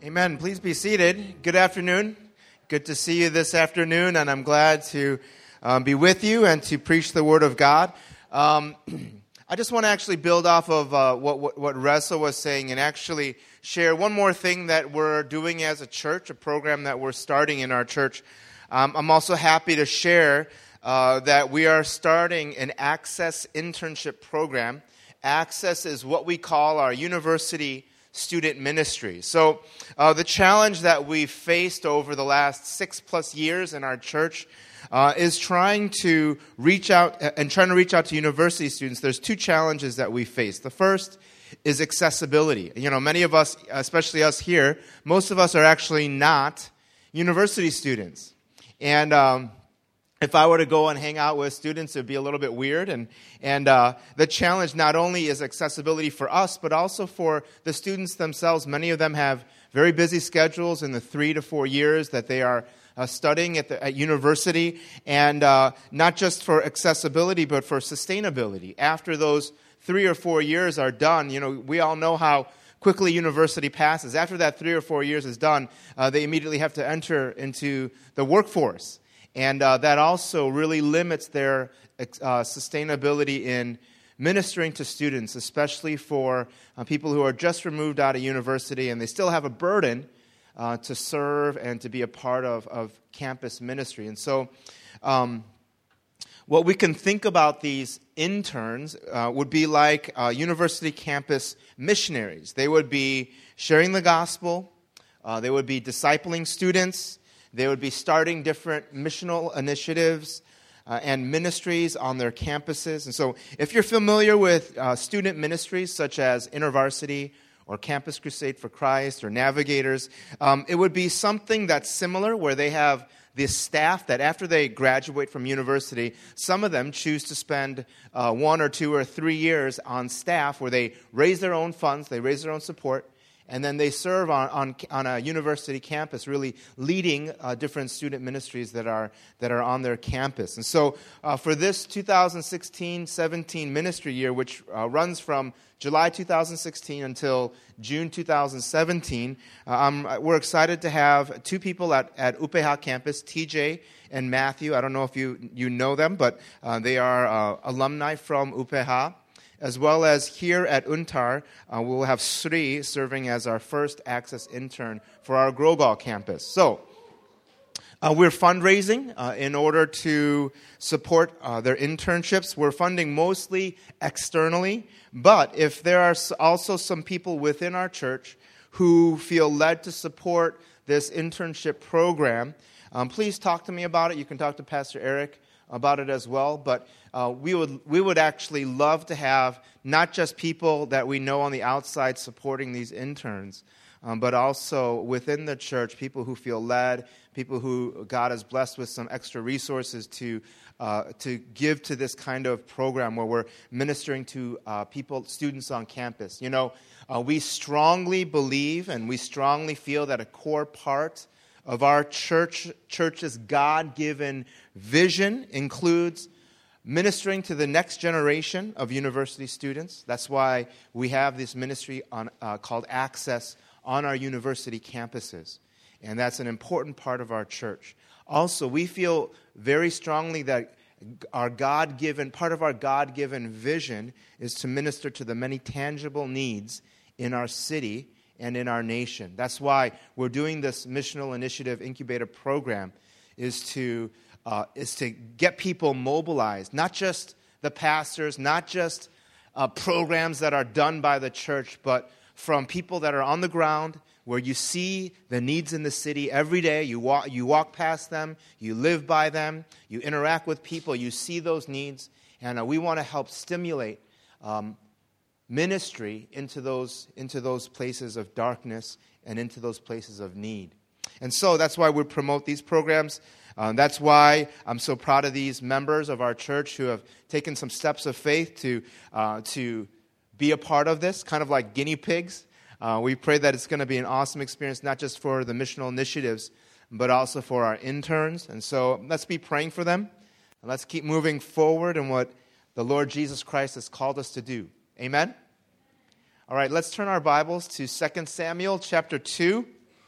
Amen. Please be seated. Good afternoon. Good to see you this afternoon, and I'm glad to be with you and to preach the Word of God. I just want to actually build off of what Reza was saying and actually share one more thing that we're doing as a church, a program that we're starting in our church. I'm also happy to share that we are starting an Access internship program. Access is what we call our university student ministry. So the challenge that we've faced over the last 6+ years in our church is trying to reach out to university students. There's two challenges that we face. The first is accessibility. You know, many of us, especially us here, most of us are actually not university students. And if I were to go and hang out with students, it would be a little bit weird. And the challenge not only is accessibility for us, but also for the students themselves. Many of them have very busy schedules in the 3 to 4 years that they are studying at university. And not just for accessibility, but for sustainability. After those 3 or 4 years are done, you know, we all know how quickly university passes. After that 3 or 4 years is done, they immediately have to enter into the workforce. And that also really limits their sustainability in ministering to students, especially for people who are just removed out of university and they still have a burden to serve and to be a part of campus ministry. And so what we can think about these interns would be like university campus missionaries. They would be sharing the gospel. They would be discipling students. They would be starting different missional initiatives and ministries on their campuses. And so if you're familiar with student ministries such as InterVarsity or Campus Crusade for Christ or Navigators, it would be something that's similar where they have this staff that after they graduate from university, some of them choose to spend 1 or 2 or 3 years on staff where they raise their own funds, they raise their own support, and then they serve on a university campus, really leading different student ministries that are on their campus. And so for this 2016-17 ministry year, which runs from July 2016 until June 2017, we're excited to have 2 people at UPH campus, TJ and Matthew. I don't know if you know them, but they are alumni from UPH. As well as here at Untar, we'll have Sri serving as our first Access intern for our Grogal campus. So we're fundraising in order to support their internships. We're funding mostly externally, but if there are also some people within our church who feel led to support this internship program, please talk to me about it. You can talk to Pastor Eric about it as well, but we would actually love to have not just people that we know on the outside supporting these interns, but also within the church, people who feel led, people who God has blessed with some extra resources to give to this kind of program where we're ministering to students on campus. You know, we strongly believe and we strongly feel that a core part of our church's God-given vision includes ministering to the next generation of university students. That's why we have this ministry called Access on our university campuses. And that's an important part of our church. Also, we feel very strongly that part of our God-given vision is to minister to the many tangible needs in our city and in our nation. That's why we're doing this missional initiative incubator program, is to get people mobilized, not just the pastors, not just programs that are done by the church, but from people that are on the ground where you see the needs in the city every day. You walk past them, you live by them, you interact with people, you see those needs, and we want to help stimulate ministry into those places of darkness and into those places of need. And so that's why we promote these programs. That's why I'm so proud of these members of our church who have taken some steps of faith to be a part of this, kind of like guinea pigs. We pray that it's going to be an awesome experience, not just for the missional initiatives, but also for our interns. And so let's be praying for them, and let's keep moving forward in what the Lord Jesus Christ has called us to do. Amen? All right, let's turn our Bibles to 2 Samuel chapter 2.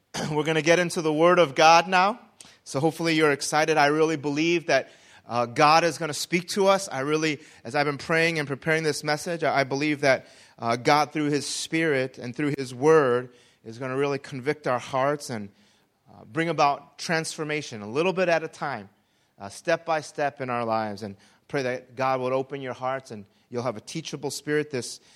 We're going to get into the Word of God now. So hopefully you're excited. I really believe that God is going to speak to us. As I've been praying and preparing this message, I believe that God, through His Spirit and through His Word, is going to really convict our hearts and bring about transformation a little bit at a time, step by step in our lives. And pray that God would open your hearts and you'll have a teachable spirit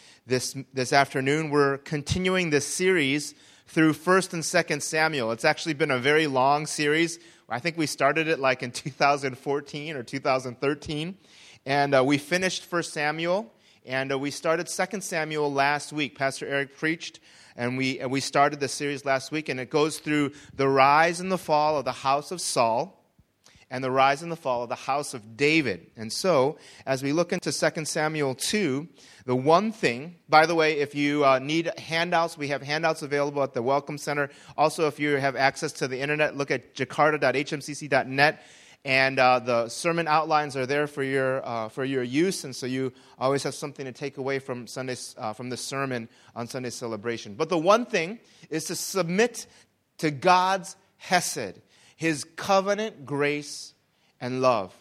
this afternoon. We're continuing this series through 1st and 2nd Samuel. It's actually been a very long series. I think we started it like in 2014 or 2013. And we finished 1 Samuel, and we started 2 Samuel last week. Pastor Eric preached, and we started the series last week, and it goes through the rise and the fall of the house of Saul and the rise and the fall of the house of David. And so, as we look into 2 Samuel 2, the one thing, by the way, if you need handouts, we have handouts available at the Welcome Center. Also, if you have access to the internet, look at jakarta.hmcc.net, and the sermon outlines are there for your use, and so you always have something to take away from the sermon on Sunday celebration. But the one thing is to submit to God's hesed, His covenant grace and love.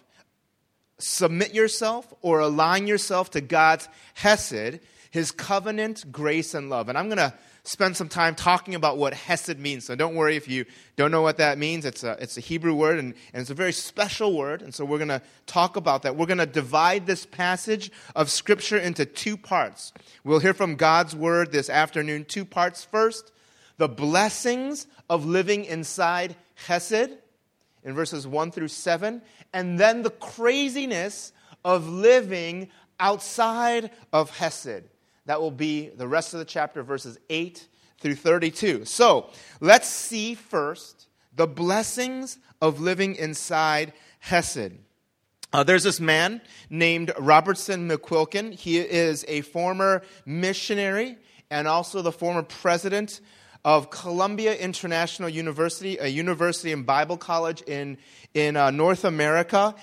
Submit yourself or align yourself to God's hesed, His covenant grace and love. And I'm going to spend some time talking about what hesed means. So don't worry if you don't know what that means. It's a Hebrew word, and it's a very special word. And so we're going to talk about that. We're going to divide this passage of Scripture into two parts. We'll hear from God's word this afternoon, two parts. First, the blessings of living inside hesed in verses 1 through 7, and then the craziness of living outside of hesed. That will be the rest of the chapter, verses 8 through 32. So, let's see first the blessings of living inside hesed. There's this man named Robertson McQuilkin. He is a former missionary and also the former president of Columbia International University, a university and Bible college in North America.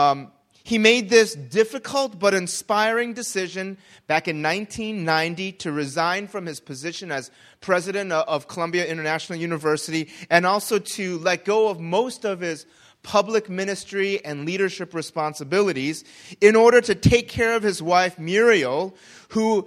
He made this difficult but inspiring decision back in 1990 to resign from his position as president of Columbia International University, and also to let go of most of his public ministry and leadership responsibilities in order to take care of his wife Muriel, who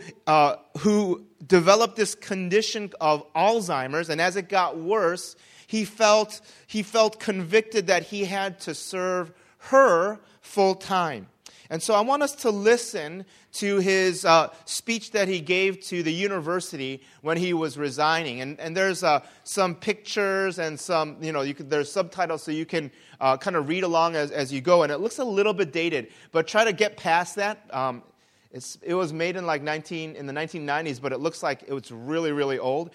developed this condition of Alzheimer's, and as it got worse, he felt convicted that he had to serve her full time. And so I want us to listen to his speech that he gave to the university when he was resigning. And there's some pictures and some, there's subtitles so you can kind of read along as you go. And it looks a little bit dated, but try to get past that. It was made in the 1990s, but it looks like it was really, really old.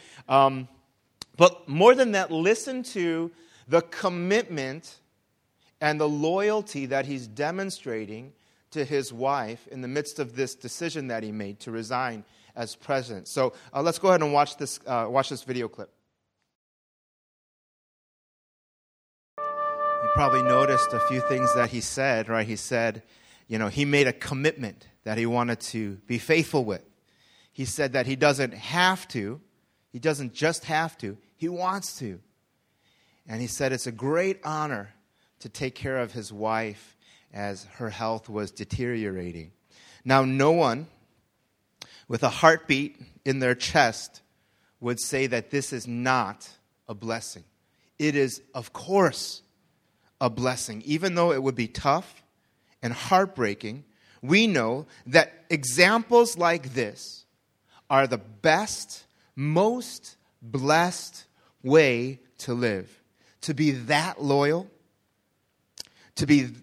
But more than that, listen to the commitment and the loyalty that he's demonstrating to his wife in the midst of this decision that he made to resign as president. So let's go ahead and watch this video clip. You probably noticed a few things that he said, right? He said, he made a commitment that he wanted to be faithful with. He said that he doesn't just have to, he wants to. And he said it's a great honor to take care of his wife as her health was deteriorating. Now, no one with a heartbeat in their chest would say that this is not a blessing. It is, of course, a blessing. Even though it would be tough and heartbreaking, we know that examples like this are the best, most blessed way to live. To be that loyal, to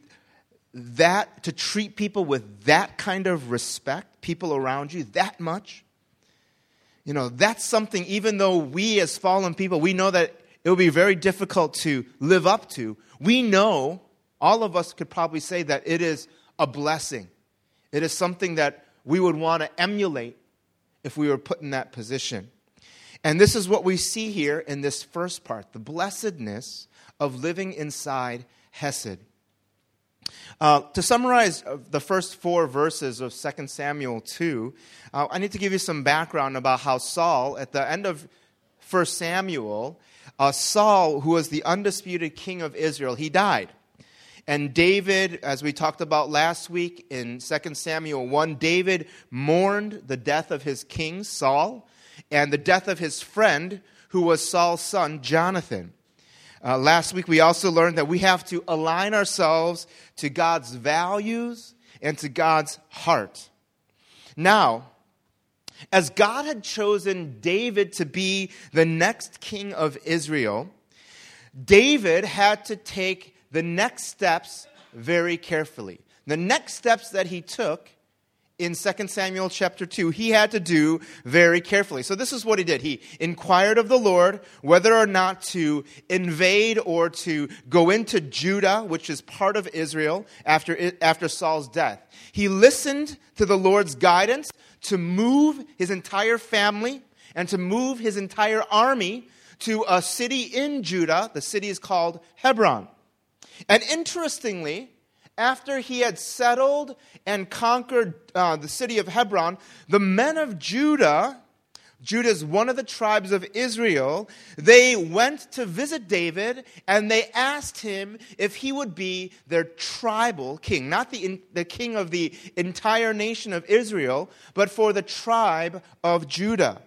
treat people with that kind of respect, people around you, that much. That's something, even though we as fallen people, we know that it will be very difficult to live up to. We know, all of us could probably say that it is a blessing. It is something that we would want to emulate if we were put in that position. And this is what we see here in this first part, the blessedness of living inside hesed. To summarize the first 4 verses of 2 Samuel 2, I need to give you some background about how Saul, at the end of 1 Samuel, Saul, who was the undisputed king of Israel, he died. And David, as we talked about last week in 2 Samuel 1, David mourned the death of his king, Saul, and the death of his friend, who was Saul's son, Jonathan. Last week we also learned that we have to align ourselves to God's values and to God's heart. Now, as God had chosen David to be the next king of Israel, David had to take the next steps very carefully. The next steps that he took in 2 Samuel chapter 2, he had to do very carefully. So this is what he did. He inquired of the Lord whether or not to invade or to go into Judah, which is part of Israel, after Saul's death. He listened to the Lord's guidance to move his entire family and to move his entire army to a city in Judah. The city is called Hebron. And interestingly, after he had settled and conquered the city of Hebron, the men of Judah, Judah is one of the tribes of Israel, they went to visit David and they asked him if he would be their tribal king. Not the king of the entire nation of Israel, but for the tribe of Judah.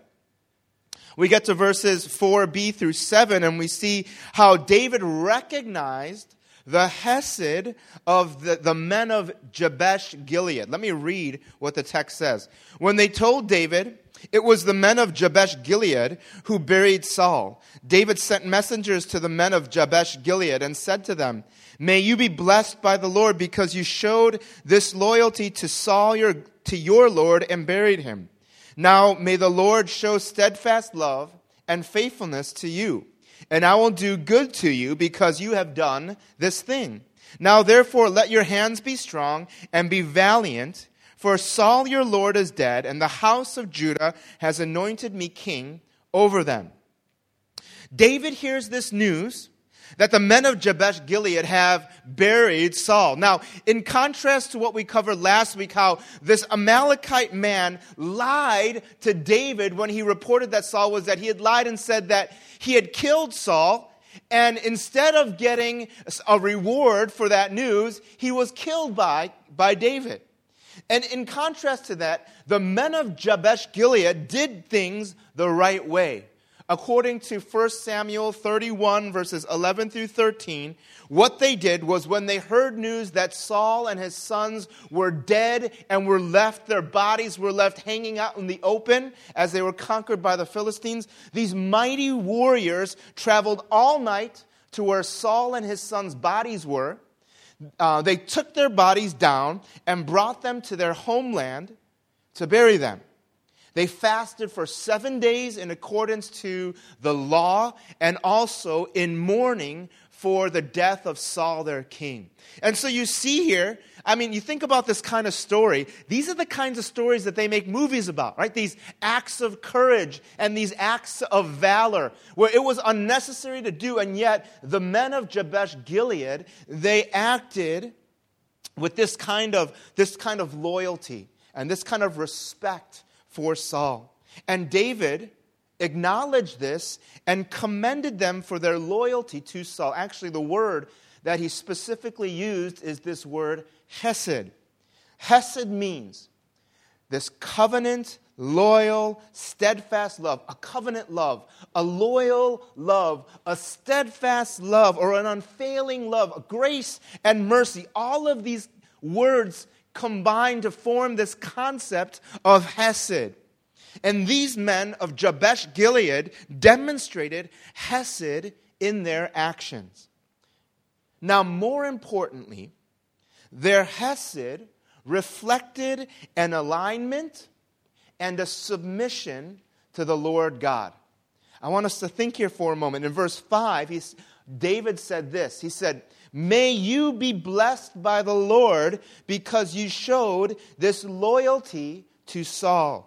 We get to verses 4b through 7 and we see how David recognized the hesed of the men of Jabesh Gilead. Let me read what the text says. When they told David, it was the men of Jabesh Gilead who buried Saul. David sent messengers to the men of Jabesh Gilead and said to them, "May you be blessed by the Lord because you showed this loyalty to Saul, to your Lord, and buried him. Now may the Lord show steadfast love and faithfulness to you. And I will do good to you because you have done this thing. Now therefore let your hands be strong and be valiant, for Saul your Lord is dead, and the house of Judah has anointed me king over them." David hears this news that the men of Jabesh Gilead have buried Saul. Now, in contrast to what we covered last week, how this Amalekite man lied to David when he reported that Saul was dead. He had lied and said that he had killed Saul, and instead of getting a reward for that news, he was killed by David. And in contrast to that, the men of Jabesh Gilead did things the right way. According to 1 Samuel 31, verses 11 through 13, what they did was when they heard news that Saul and his sons were dead and their bodies were left hanging out in the open as they were conquered by the Philistines, these mighty warriors traveled all night to where Saul and his sons' bodies were. They took their bodies down and brought them to their homeland to bury them. They fasted for 7 days in accordance to the law and also in mourning for the death of Saul, their king. And so you see here, you think about this kind of story. These are the kinds of stories that they make movies about, right? These acts of courage and these acts of valor where it was unnecessary to do, and yet the men of Jabesh Gilead, they acted with this kind of loyalty and this kind of respect for Saul. And David acknowledged this and commended them for their loyalty to Saul. Actually, the word that he specifically used is this word hesed. Hesed means this covenant, loyal, steadfast love, a covenant love, a loyal love, a steadfast love, or an unfailing love, a grace and mercy. All of these words combine to form this concept of hesed. And these men of Jabesh Gilead demonstrated hesed in their actions. Now, more importantly, their hesed reflected an alignment and a submission to the Lord God. I want us to think here for a moment. In verse 5, David said this. He said, "May you be blessed by the Lord because you showed this loyalty to Saul."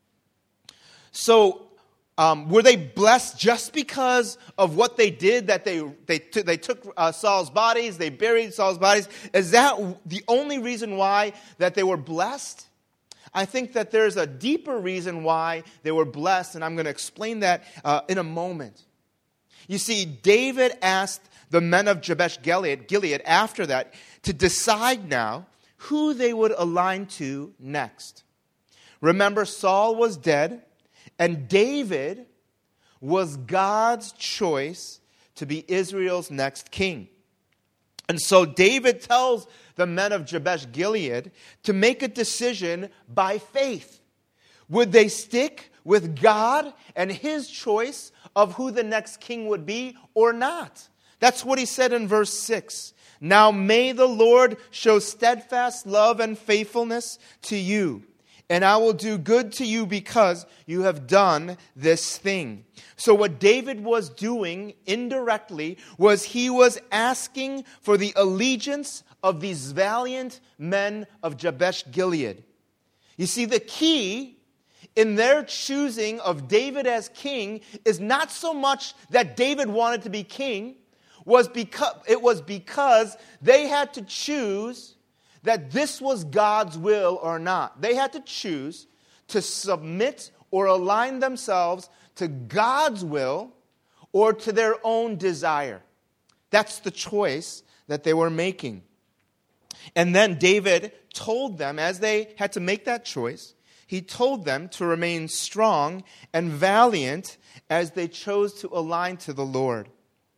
So, were they blessed just because of what they did, that they took Saul's bodies, they buried Saul's bodies? Is that the only reason why that they were blessed? I think that there's a deeper reason why they were blessed, and I'm going to explain that in a moment. You see, David asked the men of Jabesh Gilead after that to decide now who they would align to next. Remember, Saul was dead, and David was God's choice to be Israel's next king. And so David tells the men of Jabesh Gilead to make a decision by faith. Would they stick with God and his choice of who the next king would be or not? That's what he said in verse 6. Now may the Lord show steadfast love and faithfulness to you, and I will do good to you because you have done this thing. So what David was doing indirectly was he was asking for the allegiance of these valiant men of Jabesh Gilead. You see, the key in their choosing of David as king is not so much that David wanted to be king, it was because they had to choose that this was God's will or not. They had to choose to submit or align themselves to God's will or to their own desire. That's the choice that they were making. And then David told them, as they had to make that choice, he told them to remain strong and valiant as they chose to align to the Lord.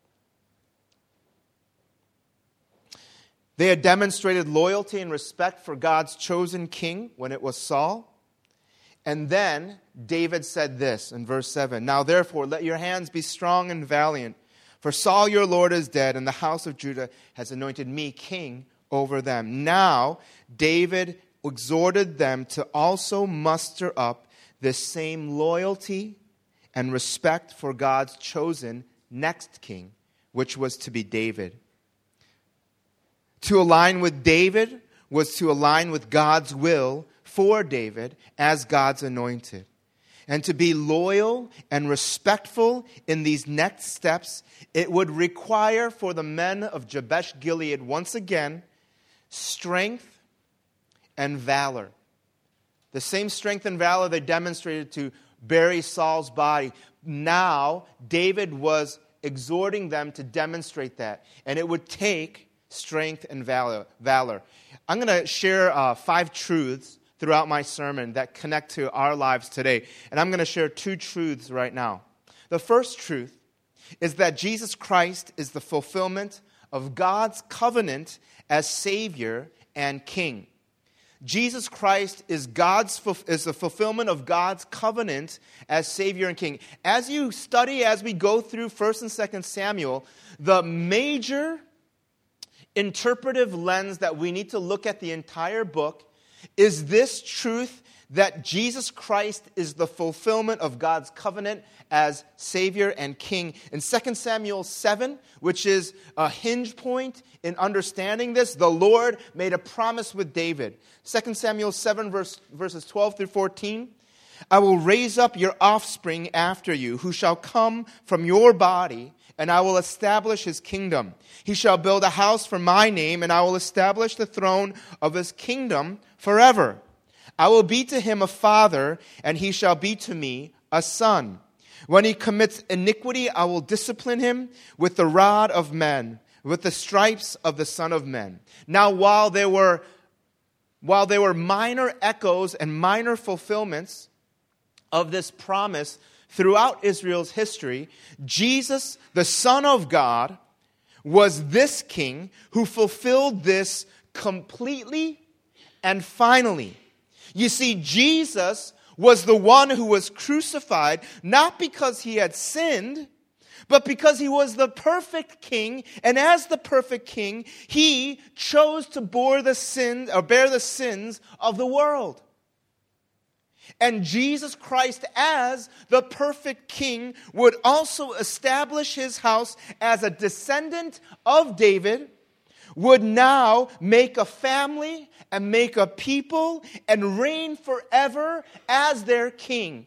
They had demonstrated loyalty and respect for God's chosen king when it was Saul. And then David said this in verse 7, Now therefore let your hands be strong and valiant, for Saul your Lord is dead, and the house of Judah has anointed me king over them. Now David exhorted them to also muster up this same loyalty and respect for God's chosen next king, which was to be David. To align with David was to align with God's will for David as God's anointed. And to be loyal and respectful in these next steps, it would require for the men of Jabesh Gilead, once again, strength and valor. The same strength and valor they demonstrated to bury Saul's body. Now, David was exhorting them to demonstrate that. And it would take strength and valor. I'm going to share 5 truths throughout my sermon that connect to our lives today. And I'm going to share 2 truths right now. The first truth is that Jesus Christ is the fulfillment of God's covenant as Savior and King. Jesus Christ is the fulfillment of God's covenant as Savior and King. As you study, as we go through 1 and 2 Samuel, the major interpretive lens that we need to look at the entire book is this truth that Jesus Christ is the fulfillment of God's covenant as Savior and King. In 2 Samuel 7, which is a hinge point in understanding this, the Lord made a promise with David. 2 Samuel 7, verses 12 through 14. I will raise up your offspring after you, who shall come from your body, and I will establish his kingdom. He shall build a house for my name, and I will establish the throne of his kingdom forever. I will be to him a father, and he shall be to me a son. When he commits iniquity, I will discipline him with the rod of men, with the stripes of the Son of Men. Now, while there were minor echoes and minor fulfillments of this promise throughout Israel's history, Jesus, the Son of God, was this king who fulfilled this completely and finally. You see, Jesus was the one who was crucified, not because he had sinned, but because he was the perfect king, and as the perfect king, he chose to bear the sins of the world. And Jesus Christ, as the perfect king, would also establish his house as a descendant of David, would now make a family and make a people and reign forever as their king.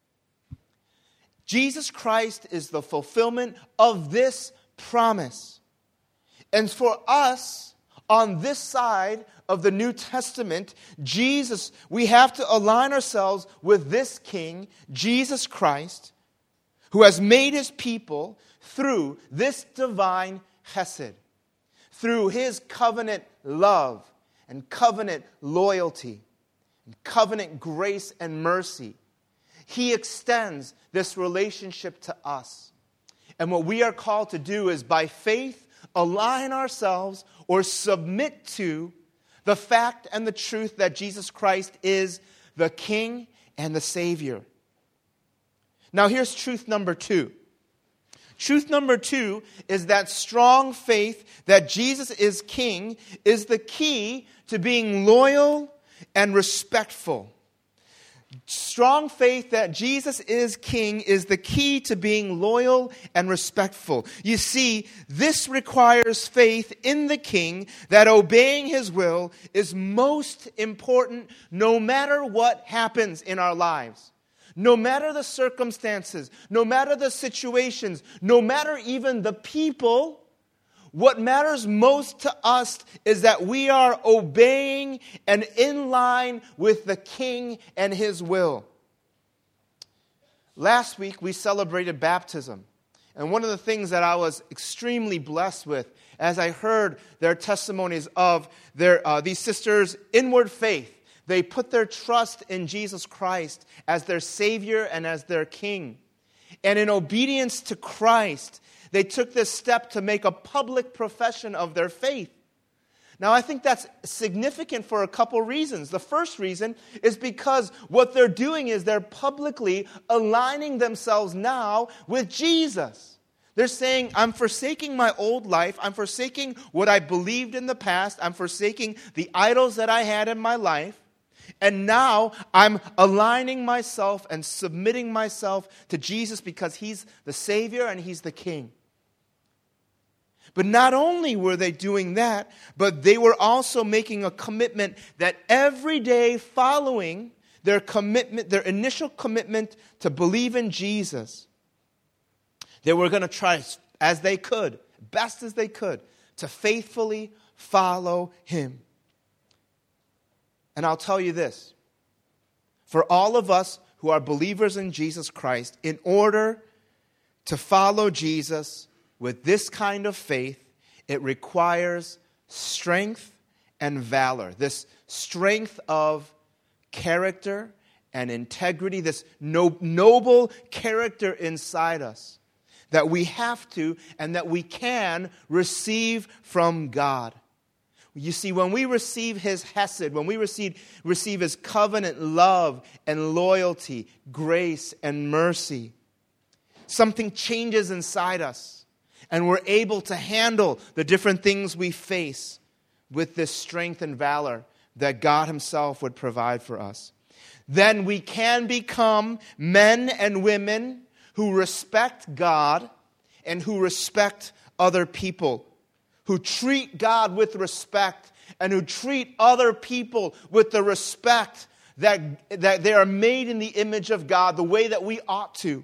Jesus Christ is the fulfillment of this promise. And for us, on this side of the New Testament, Jesus, we have to align ourselves with this King, Jesus Christ, who has made his people through this divine chesed, through his covenant love and covenant loyalty and covenant grace and mercy. He extends this relationship to us. And what we are called to do is by faith align ourselves or submit to the fact and the truth that Jesus Christ is the King and the Savior. Now here's truth number 2. Truth number 2 is that strong faith that Jesus is King is the key to being loyal and respectful. Strong faith that Jesus is King is the key to being loyal and respectful. You see, this requires faith in the King that obeying his will is most important no matter what happens in our lives. No matter the circumstances, no matter the situations, no matter even the people, what matters most to us is that we are obeying and in line with the King and his will. Last week we celebrated baptism. And one of the things that I was extremely blessed with as I heard their testimonies of these sisters' inward faith, they put their trust in Jesus Christ as their Savior and as their King. And in obedience to Christ, they took this step to make a public profession of their faith. Now, I think that's significant for a couple reasons. The first reason is because what they're doing is they're publicly aligning themselves now with Jesus. They're saying, I'm forsaking my old life. I'm forsaking what I believed in the past. I'm forsaking the idols that I had in my life. And now I'm aligning myself and submitting myself to Jesus because he's the Savior and he's the King. But not only were they doing that, but they were also making a commitment that every day following their commitment, their initial commitment to believe in Jesus, they were going to try as they could, best as they could, to faithfully follow him. And I'll tell you this, for all of us who are believers in Jesus Christ, in order to follow Jesus with this kind of faith, it requires strength and valor. This strength of character and integrity, this noble character inside us that we have to and that we can receive from God. You see, when we receive his hesed, when we receive his covenant love and loyalty, grace and mercy, something changes inside us. And we're able to handle the different things we face with this strength and valor that God himself would provide for us. Then we can become men and women who respect God and who respect other people, who treat God with respect and who treat other people with the respect that they are made in the image of God, the way that we ought to.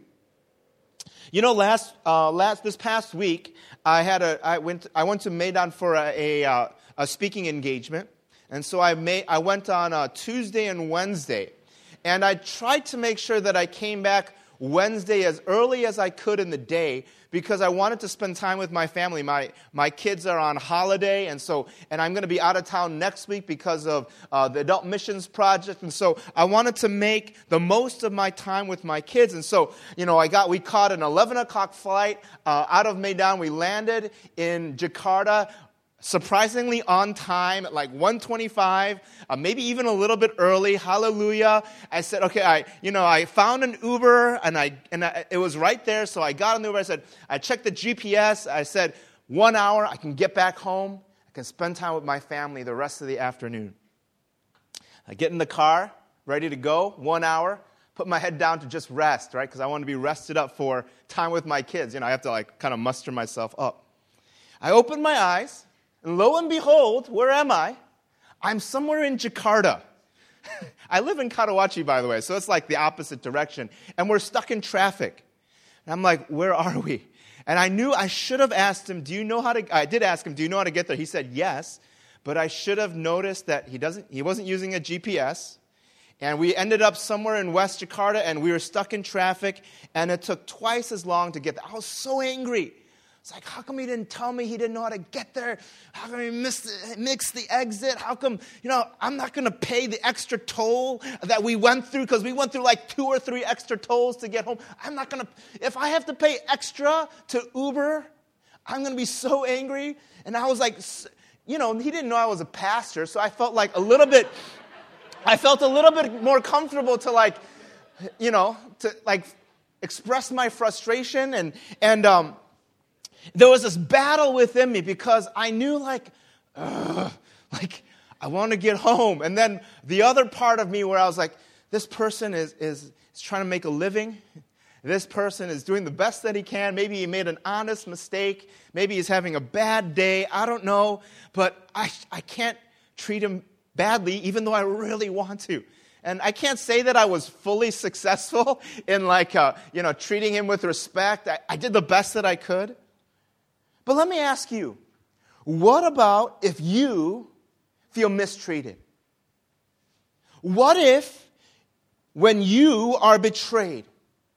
You know, this past week, I went to Maidan for a speaking engagement, and so I went on Tuesday and Wednesday, and I tried to make sure that I came back Wednesday as early as I could in the day because I wanted to spend time with my family. My kids are on holiday, and I'm going to be out of town next week because of the Adult Missions Project, and so I wanted to make the most of my time with my kids. And so, we caught an 11 o'clock flight out of Maidan. We landed in Jakarta surprisingly on time at like 1:25, maybe even a little bit early. Hallelujah. I said, okay, I found an Uber and it was right there. So I got on the Uber. I checked the GPS. I said, 1 hour, I can get back home. I can spend time with my family the rest of the afternoon. I get in the car, ready to go, 1 hour, put my head down to just rest, right? Because I want to be rested up for time with my kids. I have to kind of muster myself up. I opened my eyes. And lo and behold, where am I? I'm somewhere in Jakarta. I live in Karawaci, by the way, so it's like the opposite direction. And we're stuck in traffic. And I'm like, where are we? And I knew I should have asked him, I did ask him, do you know how to get there? He said, yes. but I should have noticed that he wasn't using a GPS. And we ended up somewhere in West Jakarta, and we were stuck in traffic, and it took twice as long to get there. I was so angry. It's like, how come he didn't tell me he didn't know how to get there? How come he mixed the exit? How come, I'm not going to pay the extra toll that we went through, because we went through like 2 or 3 extra tolls to get home. I'm not going to, if I have to pay extra to Uber, I'm going to be so angry. And I was like, he didn't know I was a pastor, so I felt a little bit more comfortable to express my frustration. And there was this battle within me, because I knew I want to get home. And then the other part of me where I was like, this person is trying to make a living. This person is doing the best that he can. Maybe he made an honest mistake. Maybe he's having a bad day. I don't know. But I can't treat him badly, even though I really want to. And I can't say that I was fully successful in treating him with respect. I did the best that I could. But let me ask you, what about if you feel mistreated? What if when you are betrayed?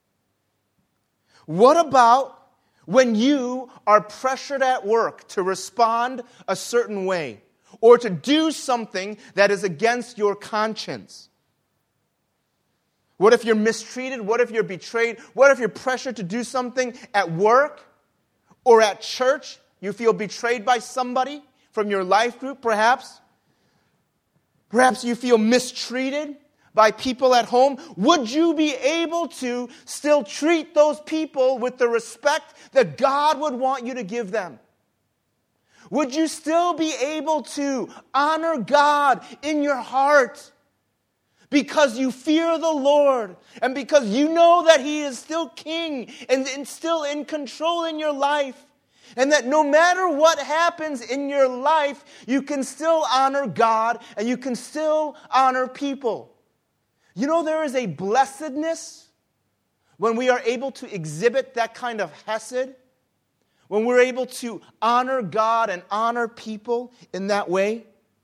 What about when you are pressured at work to respond a certain way, or to do something that is against your conscience? What if you're mistreated? What if you're betrayed? What if you're pressured to do something at work or at church? You feel betrayed by somebody from your life group, perhaps. Perhaps you feel mistreated by people at home. Would you be able to still treat those people with the respect that God would want you to give them? Would you still be able to honor God in your heart because you fear the Lord and because you know that He is still King and still in control in your life? And that no matter what happens in your life, you can still honor God and you can still honor people. There is a blessedness when we are able to exhibit that kind of hesed, when we're able to honor God and honor people in that way.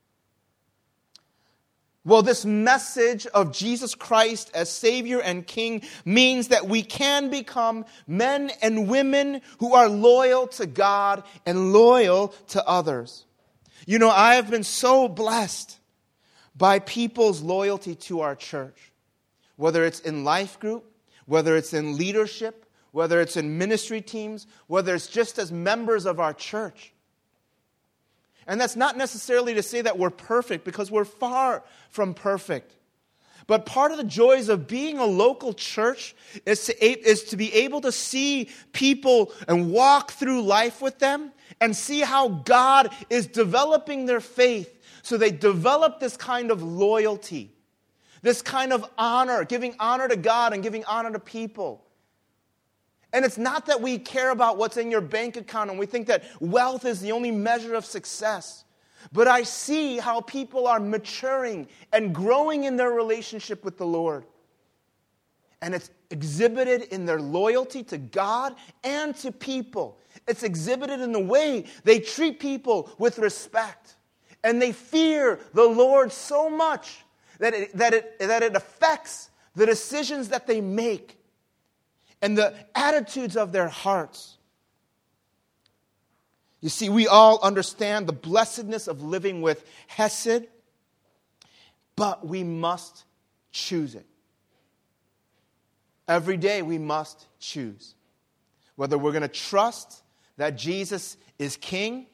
Well, this message of Jesus Christ as Savior and King means that we can become men and women who are loyal to God and loyal to others. I have been so blessed by people's loyalty to our church, whether it's in life group, whether it's in leadership, whether it's in ministry teams, whether it's just as members of our church. And that's not necessarily to say that we're perfect, because we're far from perfect. But part of the joys of being a local church is to be able to see people and walk through life with them and see how God is developing their faith. So they develop this kind of loyalty, this kind of honor, giving honor to God and giving honor to people. And it's not that we care about what's in your bank account and we think that wealth is the only measure of success. But I see how people are maturing and growing in their relationship with the Lord. And it's exhibited in their loyalty to God and to people. It's exhibited in the way they treat people with respect. And they fear the Lord so much that it affects the decisions that they make and the attitudes of their hearts. You see, we all understand the blessedness of living with hesed, but we must choose it. Every day we must choose whether we're going to trust that Jesus is King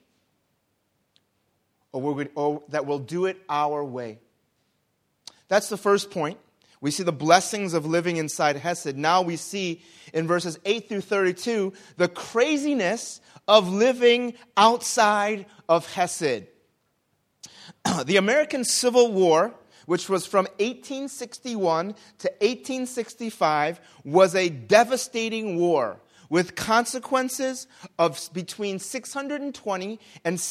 or that we'll do it our way. That's the first point. We see the blessings of living inside hesed. Now we see in verses 8 through 32 the craziness of living outside of hesed. The American Civil War, which was from 1861 to 1865, was a devastating war with consequences of between 620 and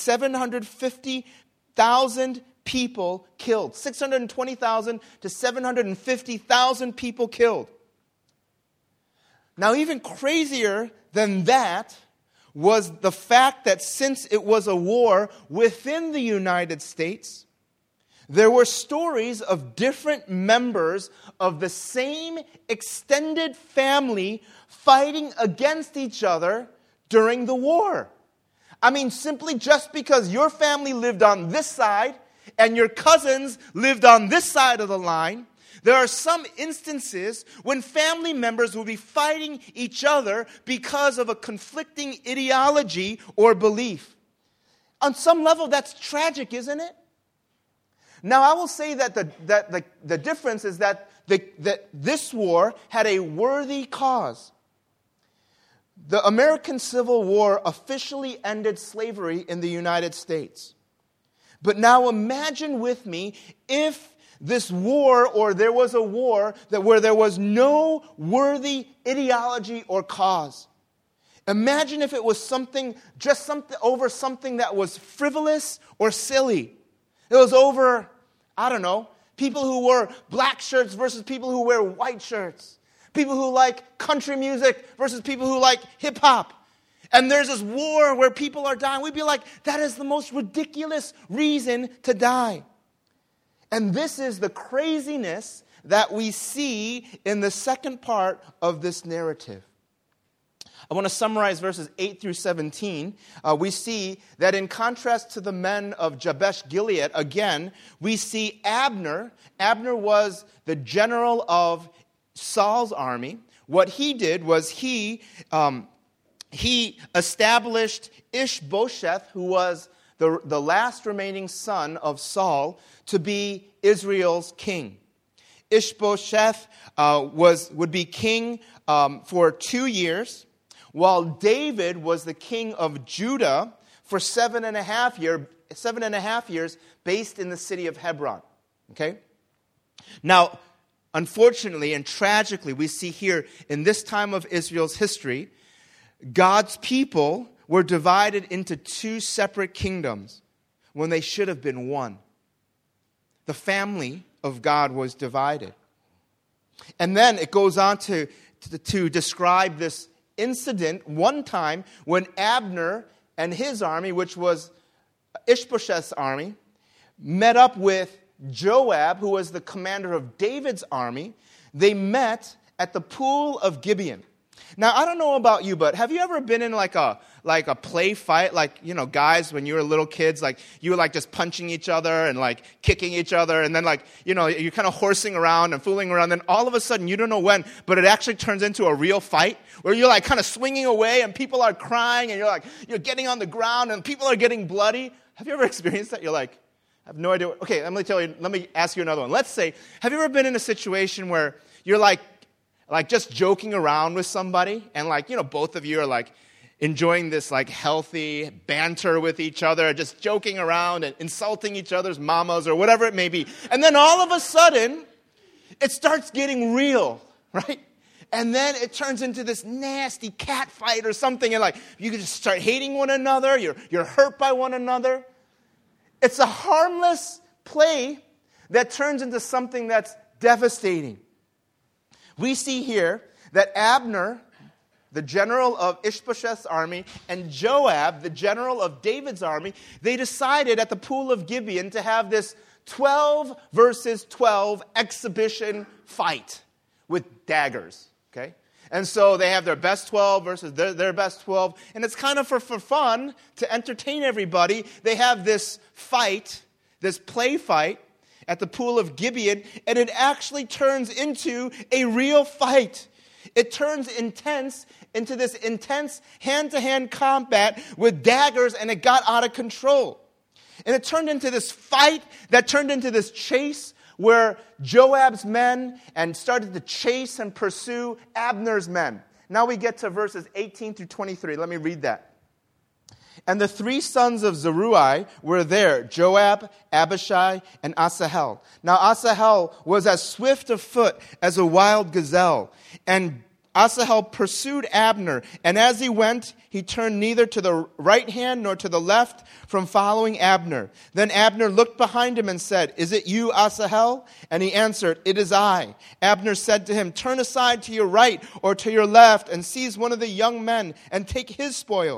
750,000 people killed. 620,000 to 750,000 people killed. Now, even crazier than that was the fact that since it was a war within the United States, there were stories of different members of the same extended family fighting against each other during the war. I mean, simply just because your family lived on this side and your cousins lived on this side of the line, there are some instances when family members will be fighting each other because of a conflicting ideology or belief. On some level, that's tragic, isn't it? Now, I will say that the difference is that this war had a worthy cause. The American Civil War officially ended slavery in the United States. But now imagine with me if this war, or there was a war where there was no worthy ideology or cause. Imagine if it was something over something that was frivolous or silly. It was over, I don't know, people who wear black shirts versus people who wear white shirts. People who like country music versus people who like hip-hop. And there's this war where people are dying. We'd be like, that is the most ridiculous reason to die. And this is the craziness that we see in the second part of this narrative. I want to summarize verses 8 through 17. We see that in contrast to the men of Jabesh Gilead, again, we see Abner. Abner was the general of Saul's army. What he did was he established Ishbosheth, who was the last remaining son of Saul, to be Israel's king. Ishbosheth would be king for 2 years, while David was the king of Judah for 7.5 years, based in the city of Hebron. Okay? Now, unfortunately and tragically, we see here in this time of Israel's history, God's people were divided into two separate kingdoms when they should have been one. The family of God was divided. And then it goes on to describe this incident one time when Abner and his army, which was Ishbosheth's army, met up with Joab, who was the commander of David's army. They met at the pool of Gibeon. Now, I don't know about you, but have you ever been in like a play fight? Like, you know, guys, when you were little kids, like you were like just punching each other and like kicking each other. And then like, you know, you're kind of horsing around and fooling around. Then all of a sudden, you don't know when, but it actually turns into a real fight where you're like kind of swinging away and people are crying and you're getting on the ground and people are getting bloody. Have you ever experienced that? You're like, I have no idea. Okay, let me ask you another one. Let's say, have you ever been in a situation where you're like just joking around with somebody and like, you know, both of you are like enjoying this like healthy banter with each other, just joking around and insulting each other's mamas or whatever it may be. And then all of a sudden, it starts getting real, right? And then it turns into this nasty cat fight or something, and like you can just start hating one another, you're hurt by one another. It's a harmless play that turns into something that's devastating. We see here that Abner, the general of Ishbosheth's army, and Joab, the general of David's army, they decided at the pool of Gibeon to have this 12 versus 12 exhibition fight with daggers. Okay? And so they have their best 12 versus their best 12. And it's kind of for fun to entertain everybody. They have this fight, this play fight, at the pool of Gibeon, and it actually turns into a real fight. It turns into this intense hand-to-hand combat with daggers, and it got out of control. And it turned into this fight that turned into this chase where Joab's men and started to chase and pursue Abner's men. Now we get to verses 18 through 23. Let me read that. And the three sons of Zeruiah were there, Joab, Abishai, and Asahel. Now Asahel was as swift of foot as a wild gazelle. And Asahel pursued Abner, and as he went, he turned neither to the right hand nor to the left from following Abner. Then Abner looked behind him and said, "Is it you, Asahel?" And he answered, "It is I." Abner said to him, "Turn aside to your right or to your left and seize one of the young men and take his spoil."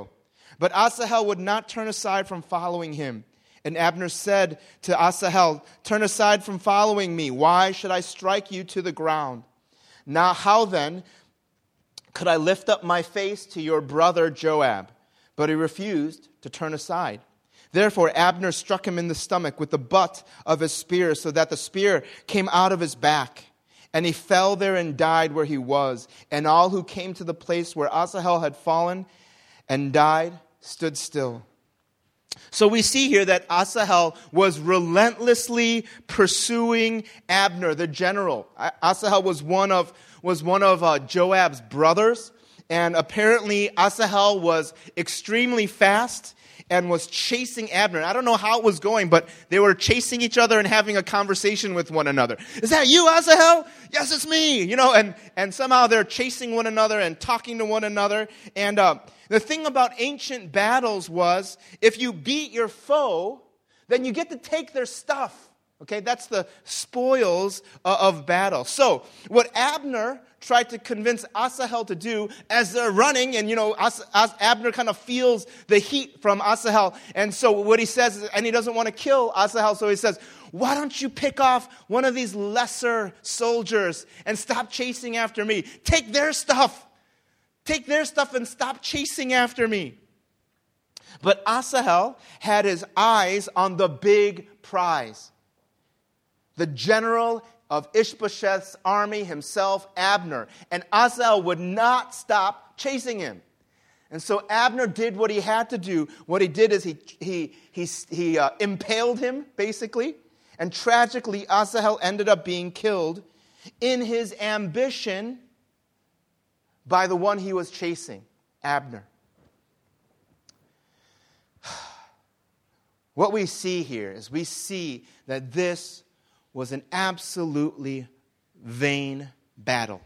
But Asahel would not turn aside from following him. And Abner said to Asahel, "Turn aside from following me. Why should I strike you to the ground? Now how then could I lift up my face to your brother Joab?" But he refused to turn aside. Therefore Abner struck him in the stomach with the butt of his spear, so that the spear came out of his back. And he fell there and died where he was. And all who came to the place where Asahel had fallen and died stood still. So we see here that Asahel was relentlessly pursuing Abner, the general. Asahel was one of Joab's brothers, and apparently Asahel was extremely fast and was chasing Abner. I don't know how it was going, but they were chasing each other and having a conversation with one another. "Is that you, Asahel?" "Yes, it's me." And somehow they're chasing one another and talking to one another. And the thing about ancient battles was, if you beat your foe, then you get to take their stuff. Okay, that's the spoils of battle. So what Abner tried to convince Asahel to do as they're running, and Abner kind of feels the heat from Asahel, and so what he says, and he doesn't want to kill Asahel, so he says, "Why don't you pick off one of these lesser soldiers and stop chasing after me? Take their stuff. Take their stuff and stop chasing after me." But Asahel had his eyes on the big prize. The general of Ishbosheth's army himself, Abner. And Asahel would not stop chasing him. And so Abner did what he had to do. What he did is he impaled him, basically. And tragically, Asahel ended up being killed in his ambition by the one he was chasing, Abner. What we see here is we see that this was an absolutely vain battle,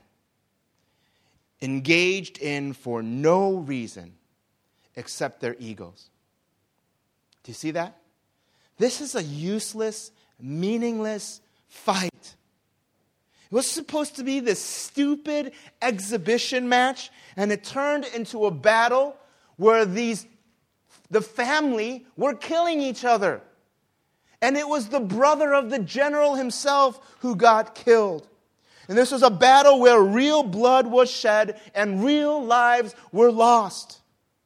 engaged in for no reason except their egos. Do you see that? This is a useless, meaningless fight. It was supposed to be this stupid exhibition match, and it turned into a battle where the family were killing each other. And it was the brother of the general himself who got killed. And this was a battle where real blood was shed and real lives were lost.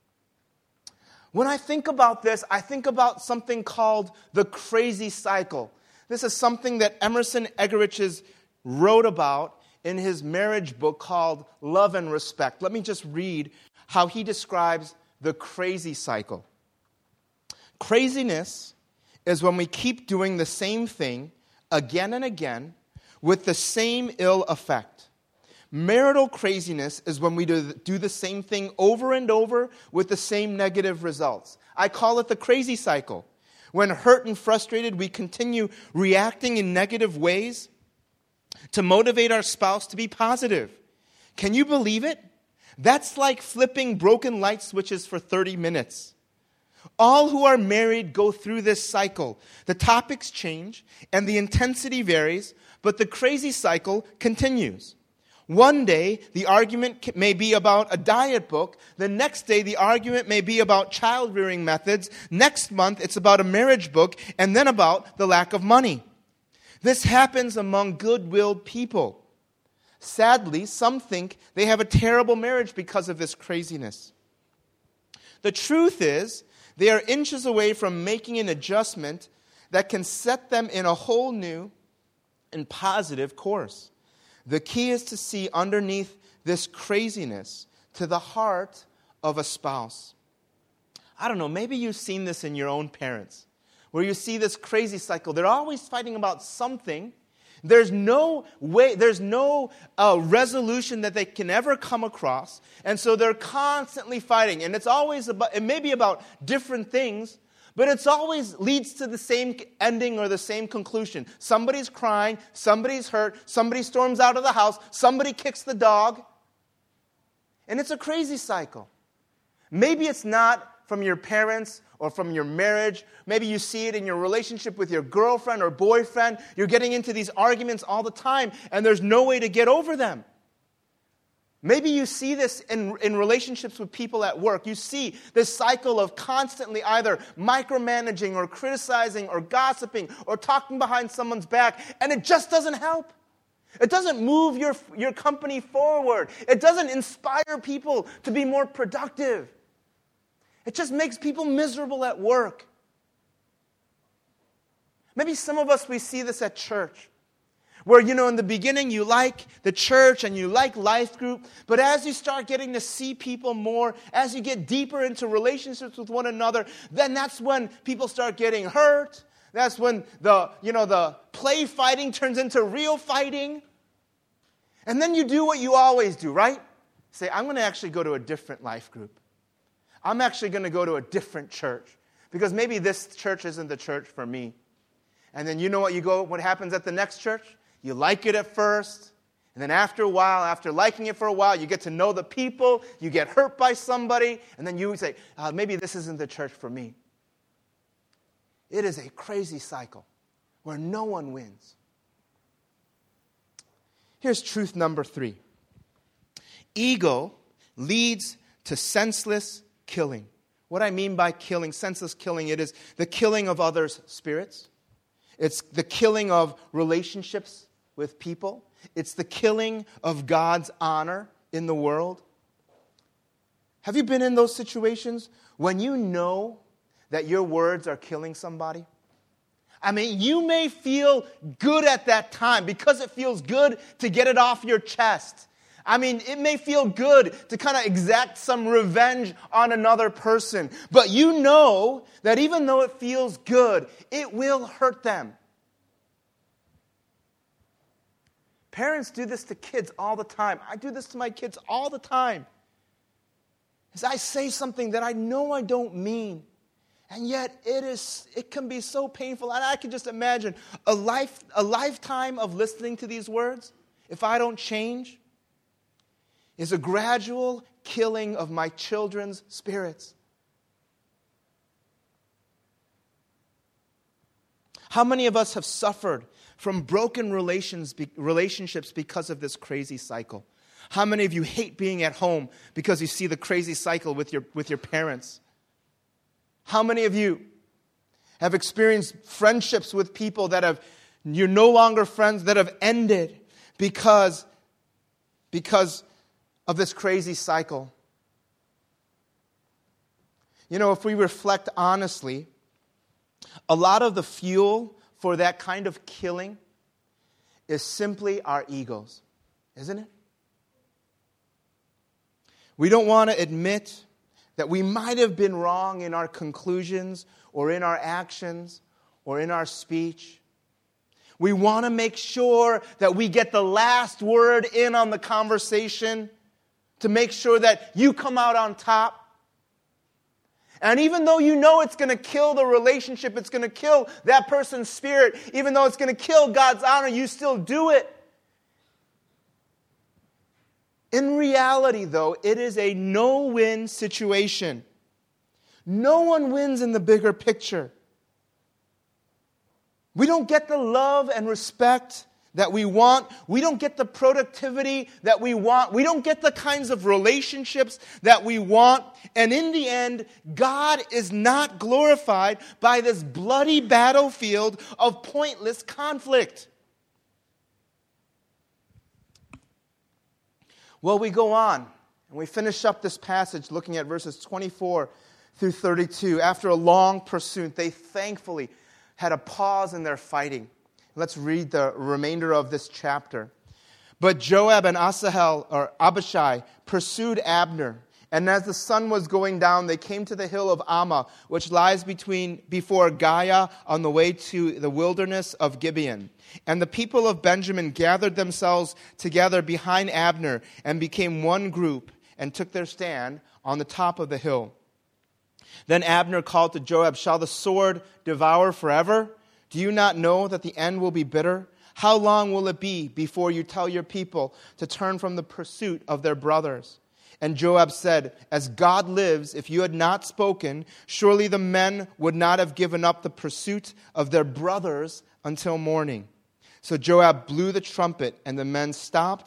When I think about this, I think about something called the crazy cycle. This is something that Emerson Eggerichs wrote about in his marriage book called Love and Respect. Let me just read how he describes the crazy cycle. Craziness is when we keep doing the same thing again and again with the same ill effect. Marital craziness is when we do the same thing over and over with the same negative results. I call it the crazy cycle. When hurt and frustrated, we continue reacting in negative ways to motivate our spouse to be positive. Can you believe it? That's like flipping broken light switches for 30 minutes. All who are married go through this cycle. The topics change and the intensity varies, but the crazy cycle continues. One day, the argument may be about a diet book. The next day, the argument may be about child-rearing methods. Next month, it's about a marriage book, and then about the lack of money. This happens among good-willed people. Sadly, some think they have a terrible marriage because of this craziness. The truth is, they are inches away from making an adjustment that can set them in a whole new and positive course. The key is to see underneath this craziness to the heart of a spouse. I don't know, maybe you've seen this in your own parents, where you see this crazy cycle. They're always fighting about something. There's no way, there's no resolution that they can ever come across. And so they're constantly fighting. And it's always about, it may be about different things, but it's always leads to the same ending or the same conclusion. Somebody's crying, somebody's hurt, somebody storms out of the house, somebody kicks the dog. And it's a crazy cycle. Maybe it's not from your parents or from your marriage. Maybe you see it in your relationship with your girlfriend or boyfriend. You're getting into these arguments all the time, and there's no way to get over them. Maybe you see this in relationships with people at work. You see this cycle of constantly either micromanaging or criticizing or gossiping or talking behind someone's back, and it just doesn't help. It doesn't move your company forward. It doesn't inspire people to be more productive. It just makes people miserable at work. Maybe some of us, we see this at church. Where, in the beginning you like the church and you like life group, but as you start getting to see people more, as you get deeper into relationships with one another, then that's when people start getting hurt. That's when the play fighting turns into real fighting. And then you do what you always do, right? Say, I'm going to actually go to a different life group. I'm actually going to go to a different church because maybe this church isn't the church for me. And then what happens at the next church? You like it at first, and then after a while, after liking it for a while, you get to know the people, you get hurt by somebody, and then you say, maybe this isn't the church for me. It is a crazy cycle where no one wins. Here's truth number 3. Ego leads to senseless killing. What I mean by killing, senseless killing, it is the killing of others' spirits. It's the killing of relationships with people. It's the killing of God's honor in the world. Have you been in those situations when you know that your words are killing somebody? I mean, you may feel good at that time because it feels good to get it off your chest. I mean, it may feel good to kind of exact some revenge on another person. But you know that even though it feels good, it will hurt them. Parents do this to kids all the time. I do this to my kids all the time. As I say something that I know I don't mean, and yet it can be so painful. And I can just imagine a lifetime of listening to these words, if I don't change, is a gradual killing of my children's spirits. How many of us have suffered from broken relationships because of this crazy cycle? How many of you hate being at home because you see the crazy cycle with your parents? How many of you have experienced friendships with people that you're no longer friends, that have ended because of this crazy cycle? If we reflect honestly, a lot of the fuel for that kind of killing is simply our egos, isn't it? We don't want to admit that we might have been wrong in our conclusions or in our actions or in our speech. We want to make sure that we get the last word in on the conversation to make sure that you come out on top. And even though you know it's going to kill the relationship, it's going to kill that person's spirit, even though it's going to kill God's honor, you still do it. In reality, though, it is a no-win situation. No one wins in the bigger picture. We don't get the love and respect that we want. We don't get the productivity that we want. We don't get the kinds of relationships that we want. And in the end, God is not glorified by this bloody battlefield of pointless conflict. Well, we go on, and we finish up this passage looking at verses 24 through 32. After a long pursuit, they thankfully had a pause in their fighting. Let's read the remainder of this chapter. But Joab and Abishai pursued Abner. And as the sun was going down, they came to the hill of Ammah, which lies before Giah on the way to the wilderness of Gibeon. And the people of Benjamin gathered themselves together behind Abner and became one group and took their stand on the top of the hill. Then Abner called to Joab, "Shall the sword devour forever? Do you not know that the end will be bitter? How long will it be before you tell your people to turn from the pursuit of their brothers?" And Joab said, "As God lives, if you had not spoken, surely the men would not have given up the pursuit of their brothers until morning." So Joab blew the trumpet, and the men stopped,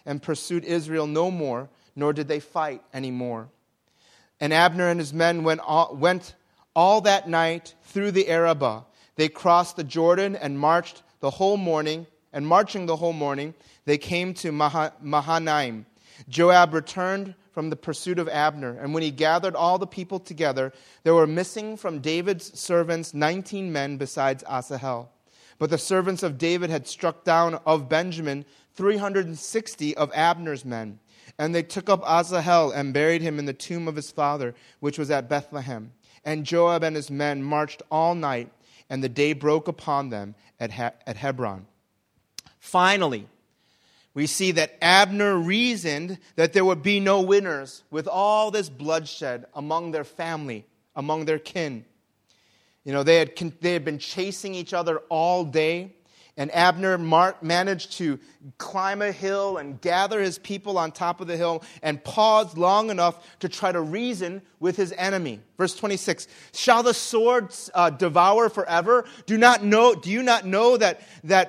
and pursued Israel no more, nor did they fight anymore. And Abner and his men went all that night through the Arabah. They crossed the Jordan and marching the whole morning, they came to Mahanaim. Joab returned from the pursuit of Abner, and when he gathered all the people together, there were missing from David's servants 19 men besides Asahel. But the servants of David had struck down of Benjamin 360 of Abner's men. And they took up Asahel and buried him in the tomb of his father, which was at Bethlehem. And Joab and his men marched all night, and the day broke upon them at Hebron. Finally, we see that Abner reasoned that there would be no winners with all this bloodshed among their family, among their kin. You know, they had been chasing each other all day, and Abner managed to climb a hill and gather his people on top of the hill and paused long enough to try to reason with his enemy. Verse 26, shall the sword devour forever? Do you not know that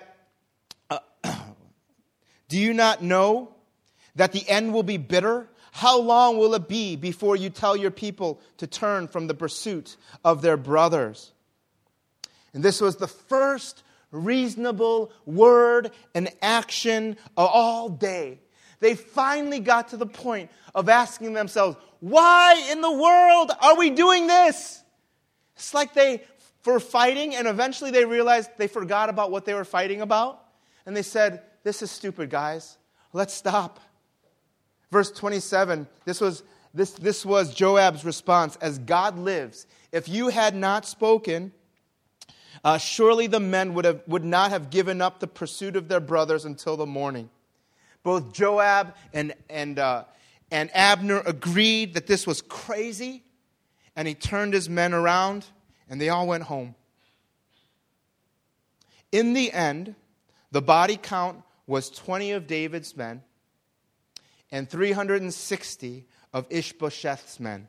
the end will be bitter? How long will it be before you tell your people to turn from the pursuit of their brothers? And this was the first reasonable word and action all day. They finally got to the point of asking themselves, why in the world are we doing this? It's like they were fighting, and eventually they realized they forgot about what they were fighting about. And they said, this is stupid, guys. Let's stop. Verse 27, this was Joab's response. As God lives, if you had not spoken, surely the men would not have given up the pursuit of their brothers until the morning. Both Joab and Abner agreed that this was crazy, and he turned his men around, and they all went home. In the end, the body count was 20 of David's men and 360 of Ishbosheth's men.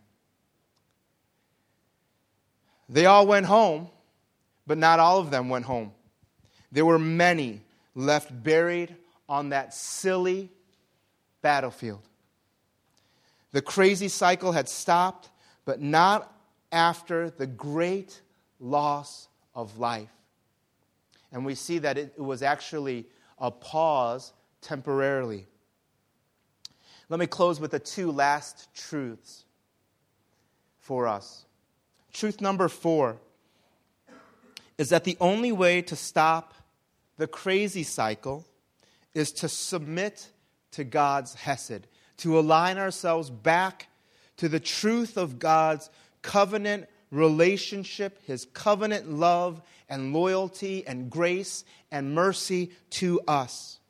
They all went home, but not all of them went home. There were many left buried on that silly battlefield. The crazy cycle had stopped, but not after the great loss of life. And we see that it was actually a pause temporarily. Let me close with the two last truths for us. Truth number 4 is that the only way to stop the crazy cycle is to submit to God's hesed, to align ourselves back to the truth of God's covenant relationship, His covenant love and loyalty and grace and mercy to us.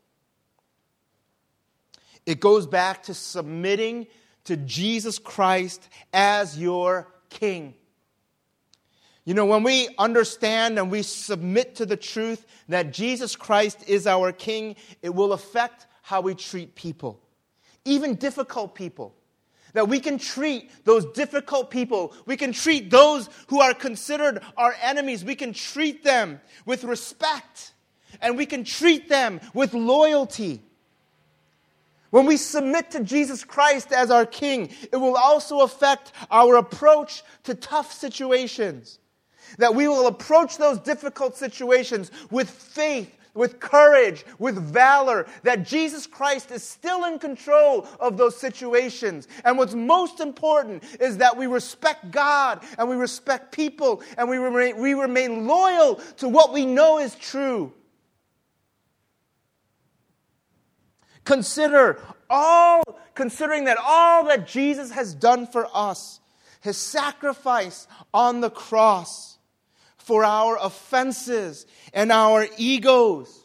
It goes back to submitting to Jesus Christ as your King. You know, when we understand and we submit to the truth that Jesus Christ is our King, it will affect how we treat people, even difficult people. That we can treat those difficult people, we can treat those who are considered our enemies, we can treat them with respect, and we can treat them with loyalty. When we submit to Jesus Christ as our King, it will also affect our approach to tough situations. That we will approach those difficult situations with faith, with courage, with valor, that Jesus Christ is still in control of those situations. And what's most important is that we respect God and we respect people and we remain loyal to what we know is true. Considering that all that Jesus has done for us, His sacrifice on the cross, for our offenses and our egos.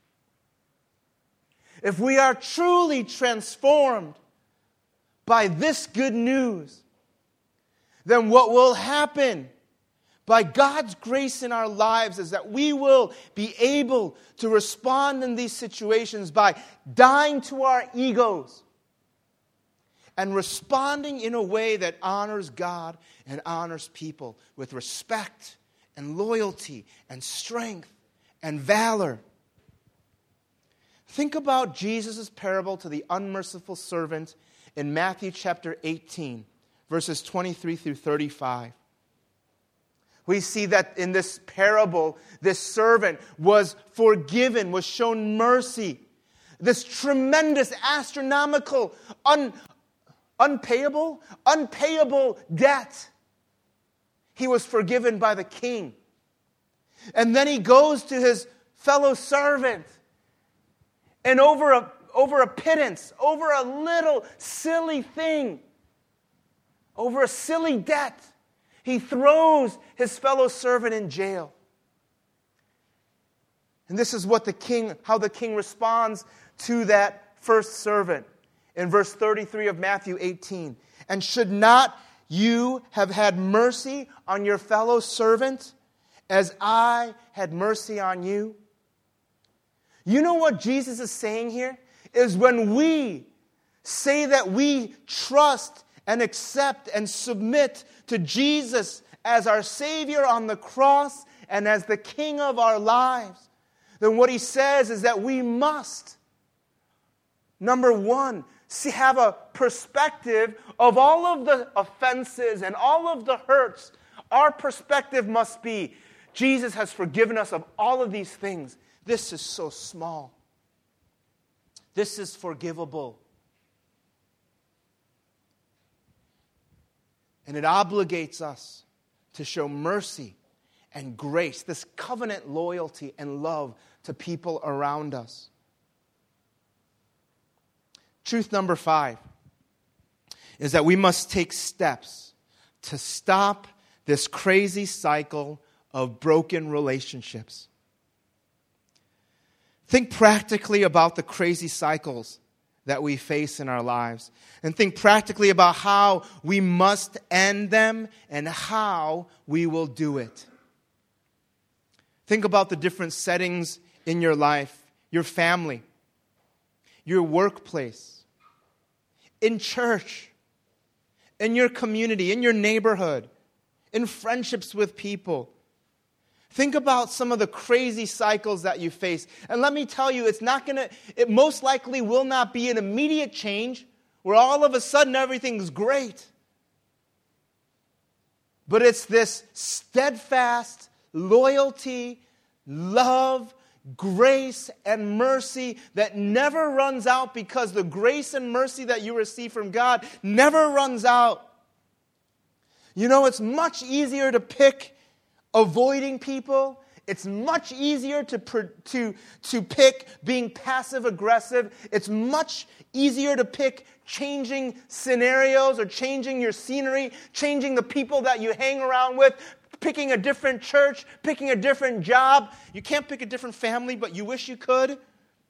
If we are truly transformed by this good news, then what will happen by God's grace in our lives is that we will be able to respond in these situations by dying to our egos and responding in a way that honors God and honors people with respect and loyalty and strength and valor. Think about Jesus' parable to the unmerciful servant in Matthew chapter 18, verses 23 through 35. We see that in this parable, this servant was forgiven, was shown mercy. This tremendous, astronomical, unpayable debt. He was forgiven by the king. And then he goes to his fellow servant. And over a pittance, over a little silly thing, over a silly debt, he throws his fellow servant in jail. And this is how the king responds to that first servant in verse 33 of Matthew 18. And should not you have had mercy on your fellow servant as I had mercy on you? You know what Jesus is saying here? Is when we say that we trust and accept and submit to Jesus as our Savior on the cross and as the King of our lives, then what he says is that we must, number one, have a perspective of all of the offenses and all of the hurts. Our perspective must be, Jesus has forgiven us of all of these things. This is so small. This is forgivable. And it obligates us to show mercy and grace, this covenant loyalty and love to people around us. Truth number 5 is that we must take steps to stop this crazy cycle of broken relationships. Think practically about the crazy cycles that we face in our lives. And think practically about how we must end them and how we will do it. Think about the different settings in your life, your family, your workplace, in church, in your community, in your neighborhood, in friendships with people. Think about some of the crazy cycles that you face. And let me tell you, it most likely will not be an immediate change where all of a sudden everything's great. But it's this steadfast loyalty, love, grace, and mercy that never runs out, because the grace and mercy that you receive from God never runs out. You know, it's much easier to pick avoiding people. It's much easier to pick being passive-aggressive. It's much easier to pick changing scenarios or changing your scenery, changing the people that you hang around with, picking a different church, picking a different job. You can't pick a different family, but you wish you could.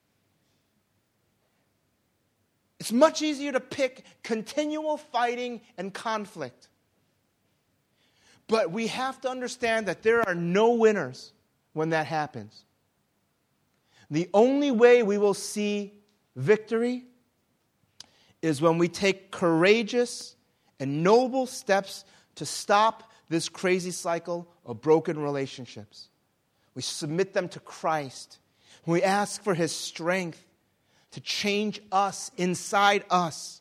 It's much easier to pick continual fighting and conflict. But we have to understand that there are no winners when that happens. The only way we will see victory is when we take courageous and noble steps to stop this crazy cycle of broken relationships. We submit them to Christ. We ask for His strength to change us inside us.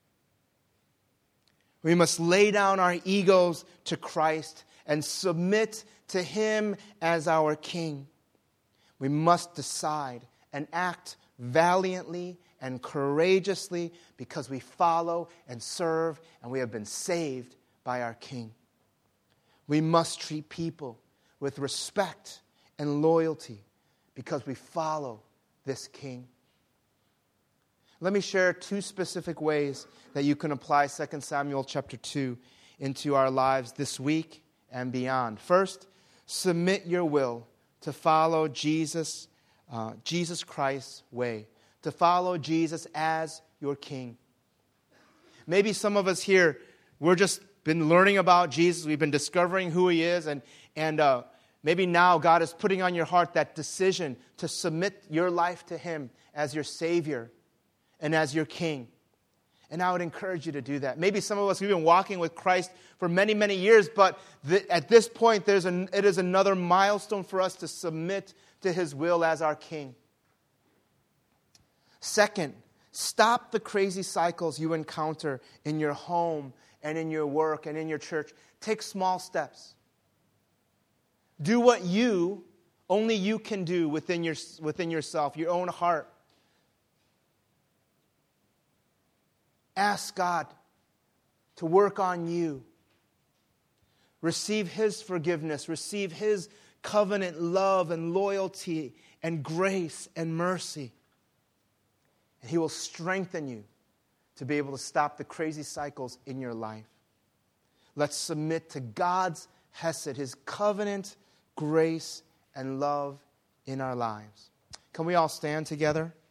We must lay down our egos to Christ and submit to Him as our King. We must decide and act valiantly and courageously because we follow and serve and we have been saved by our King. We must treat people with respect and loyalty because we follow this King. Let me share 2 specific ways that you can apply 2 Samuel chapter 2 into our lives this week and beyond. First, submit your will to follow Jesus Christ's way, to follow Jesus as your King. Maybe some of us here, we're just been learning about Jesus. We've been discovering who He is, and maybe now God is putting on your heart that decision to submit your life to Him as your Savior and as your King. And I would encourage you to do that. Maybe some of us, we've been walking with Christ for many, many years, but at this point, it is another milestone for us to submit to His will as our King. Second, stop the crazy cycles you encounter in your home and in your work and in your church. Take small steps. Do what only you can do within yourself, your own heart. Ask God to work on you. Receive His forgiveness. Receive His covenant love and loyalty and grace and mercy. And He will strengthen you to be able to stop the crazy cycles in your life. Let's submit to God's hesed, His covenant grace and love in our lives. Can we all stand together?